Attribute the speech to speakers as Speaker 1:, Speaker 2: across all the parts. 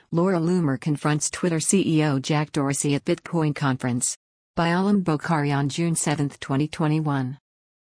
Speaker 1: Laura Loomer confronts Twitter CEO Jack Dorsey at Bitcoin conference. By Alam Bokhari on June 7, 2021.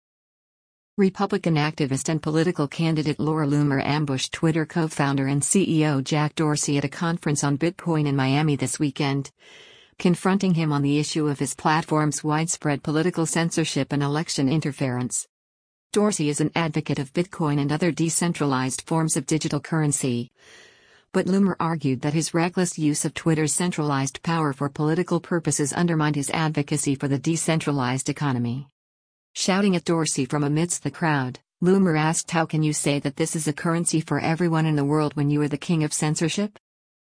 Speaker 1: Republican activist and political candidate Laura Loomer ambushed Twitter co-founder and CEO Jack Dorsey at a conference on Bitcoin in Miami this weekend, confronting him on the issue of his platform's widespread political censorship and election interference. Dorsey is an advocate of Bitcoin and other decentralized forms of digital currency, but Loomer argued that his reckless use of Twitter's centralized power for political purposes undermined his advocacy for the decentralized economy. Shouting at Dorsey from amidst the crowd, Loomer asked, "How can you say that this is a currency for everyone in the world when you are the king of censorship?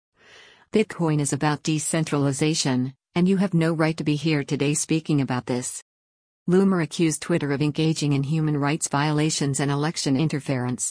Speaker 1: Bitcoin is about decentralization, and you have no right to be here today speaking about this." Loomer accused Twitter of engaging in human rights violations and election interference.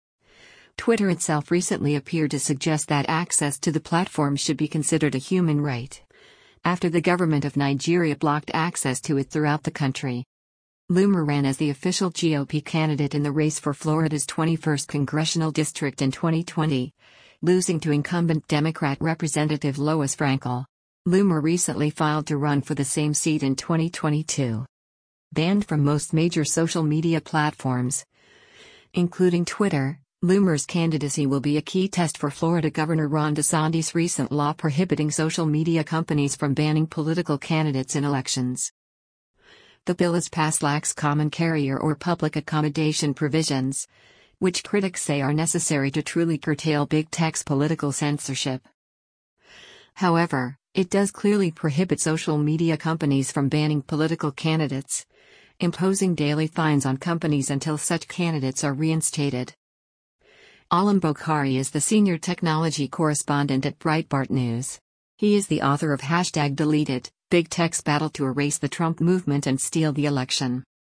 Speaker 1: Twitter itself recently appeared to suggest that access to the platform should be considered a human right, after the government of Nigeria blocked access to it throughout the country. Loomer ran as the official GOP candidate in the race for Florida's 21st congressional district in 2020, losing to incumbent Democrat Representative Lois Frankel. Loomer recently filed to run for the same seat in 2022. Banned from most major social media platforms, including Twitter, Loomer's candidacy will be a key test for Florida Governor Ron DeSantis' recent law prohibiting social media companies from banning political candidates in elections. The bill has passed lax common carrier or public accommodation provisions, which critics say are necessary to truly curtail big tech's political censorship. However, it does clearly prohibit social media companies from banning political candidates, imposing daily fines on companies until such candidates are reinstated. Alam Bokhari is the senior technology correspondent at Breitbart News. He is the author of #Deleted, Big Tech's Battle to Erase the Trump Movement and Steal the Election.